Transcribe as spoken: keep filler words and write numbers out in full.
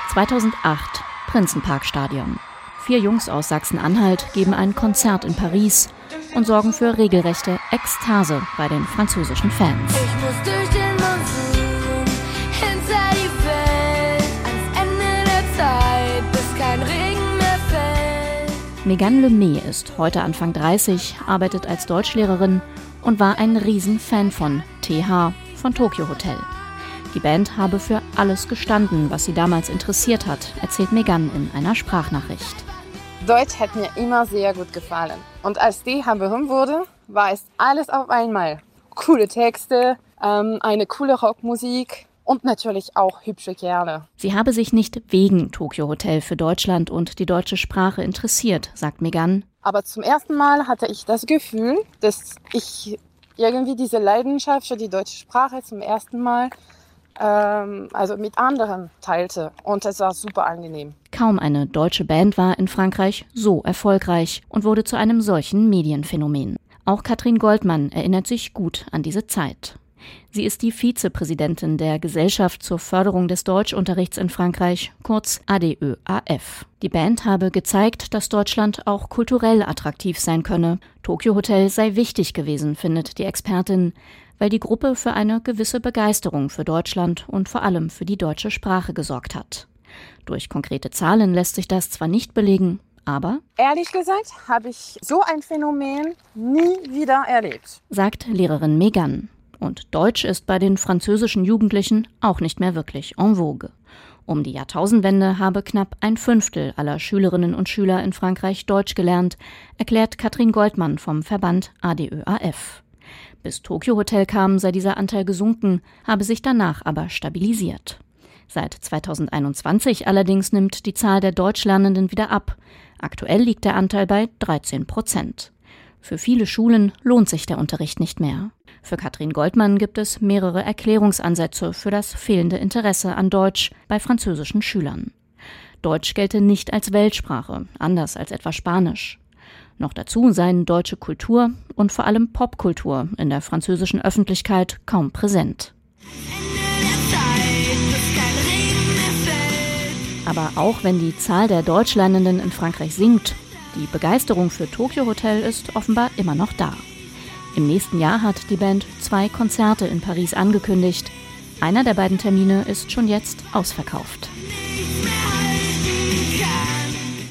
zweitausendacht, Prinzenparkstadion. Vier Jungs aus Sachsen-Anhalt geben ein Konzert in Paris und sorgen für regelrechte Ekstase bei den französischen Fans. Ich muss durch den Monsun, hinter die Welt, ans Ende der Zeit, bis kein Regen mehr fällt. Megan Lemay ist heute Anfang dreißig, arbeitet als Deutschlehrerin und war ein Riesenfan von T H, von Tokyo Hotel. Die Band habe für alles gestanden, was sie damals interessiert hat, erzählt Megan in einer Sprachnachricht. Deutsch hat mir immer sehr gut gefallen. Und als T H berühmt wurde, war es alles auf einmal. Coole Texte, ähm, eine coole Rockmusik und natürlich auch hübsche Kerle. Sie habe sich nicht wegen Tokyo Hotel für Deutschland und die deutsche Sprache interessiert, sagt Megan. Aber zum ersten Mal hatte ich das Gefühl, dass ich irgendwie diese Leidenschaft für die deutsche Sprache zum ersten Mal ähm, also mit anderen teilte. Und es war super angenehm. Kaum eine deutsche Band war in Frankreich so erfolgreich und wurde zu einem solchen Medienphänomen. Auch Katrin Goldmann erinnert sich gut an diese Zeit. Sie ist die Vizepräsidentin der Gesellschaft zur Förderung des Deutschunterrichts in Frankreich, kurz A D Ö A F. Die Band habe gezeigt, dass Deutschland auch kulturell attraktiv sein könne. Tokyo Hotel sei wichtig gewesen, findet die Expertin, weil die Gruppe für eine gewisse Begeisterung für Deutschland und vor allem für die deutsche Sprache gesorgt hat. Durch konkrete Zahlen lässt sich das zwar nicht belegen, aber ehrlich gesagt habe ich so ein Phänomen nie wieder erlebt, sagt Lehrerin Megan. Und Deutsch ist bei den französischen Jugendlichen auch nicht mehr wirklich en vogue. Um die Jahrtausendwende habe knapp ein Fünftel aller Schülerinnen und Schüler in Frankreich Deutsch gelernt, erklärt Katrin Goldmann vom Verband A D Ö A F. Bis Tokyo Hotel kam, sei dieser Anteil gesunken, habe sich danach aber stabilisiert. Seit zweitausendeinundzwanzig allerdings nimmt die Zahl der Deutschlernenden wieder ab. Aktuell liegt der Anteil bei dreizehn Prozent. Für viele Schulen lohnt sich der Unterricht nicht mehr. Für Katrin Goldmann gibt es mehrere Erklärungsansätze für das fehlende Interesse an Deutsch bei französischen Schülern. Deutsch gelte nicht als Weltsprache, anders als etwa Spanisch. Noch dazu seien deutsche Kultur und vor allem Popkultur in der französischen Öffentlichkeit kaum präsent. Aber auch wenn die Zahl der Deutschlernenden in Frankreich sinkt, die Begeisterung für Tokyo Hotel ist offenbar immer noch da. Im nächsten Jahr hat die Band zwei Konzerte in Paris angekündigt. Einer der beiden Termine ist schon jetzt ausverkauft.